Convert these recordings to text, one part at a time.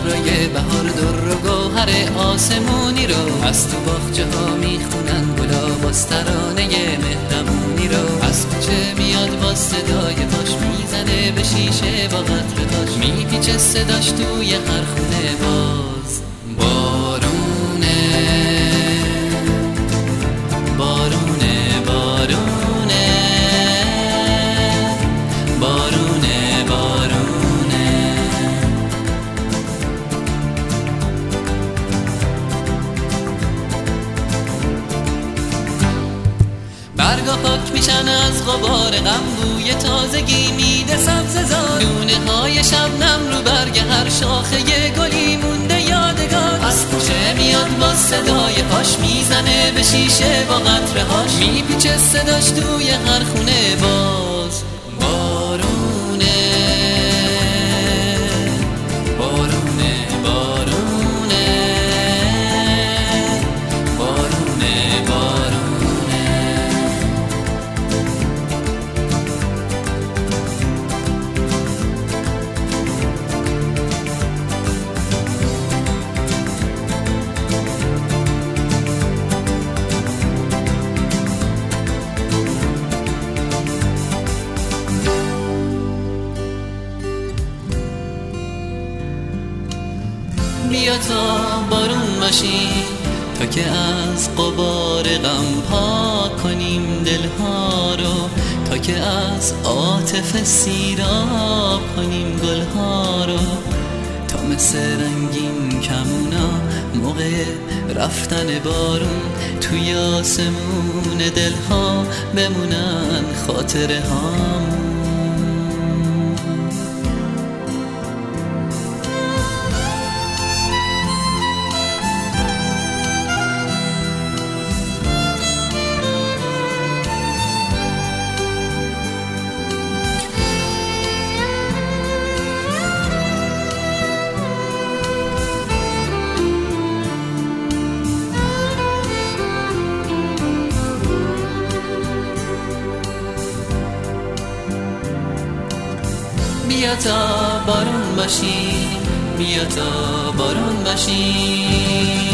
ابرای بهار در و گوهر آسمونی رو، از تو باغچه ها میخونن گلا باز ترانه مهربونی رو. از کوچه میاد با صدای پاش، میزنه به شیشه با قطره تاش، میپیچه صداش توی هر خونه باز. بارونه بارونه بارونه بارونه بارونه. برگا پاک میشن از غبار غم، بوی تازگی میده سبززار، دونه های شبنم رو برگ هر شاخه گلی مونده یادگار. از کوچه میاد با صدای پاش، میزنه به شیشه با قطره هاش، میپیچه صداش توی هر خونه باز. بارونه بارونه بارونه بارونه بارونه. بیا تا بارون باشیم، تا که از غبار غم پاک کنیم دلها رو، تا که از عاطفه سیراب کنیم گلها رو، تا مثل رنگین کمونا موقع رفتن بارون توی آسمون دلها بمونن خاطره هامون. بیا تا بارون باشیم، بیا تا بارون باشیم.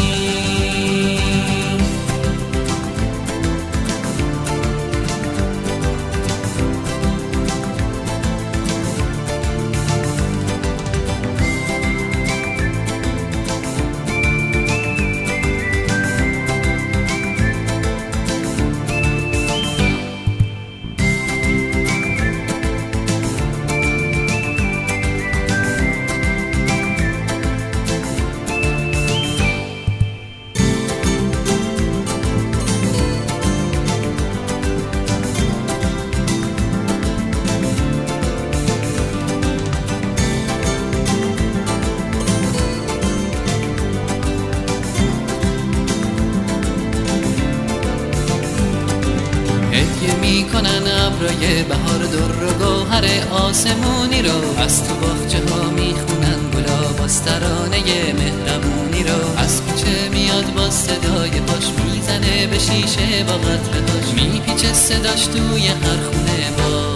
هدیه میکنن ابرای بهار در و گوهر آسمونی رو، از تو باغچه ها میخونن گلا باز ترانه مهربونی رو. از کوچه میاد با صدای پاش، میزنه به شیشه با قطره هاش، میپیچه صداش توی هر خونه باز.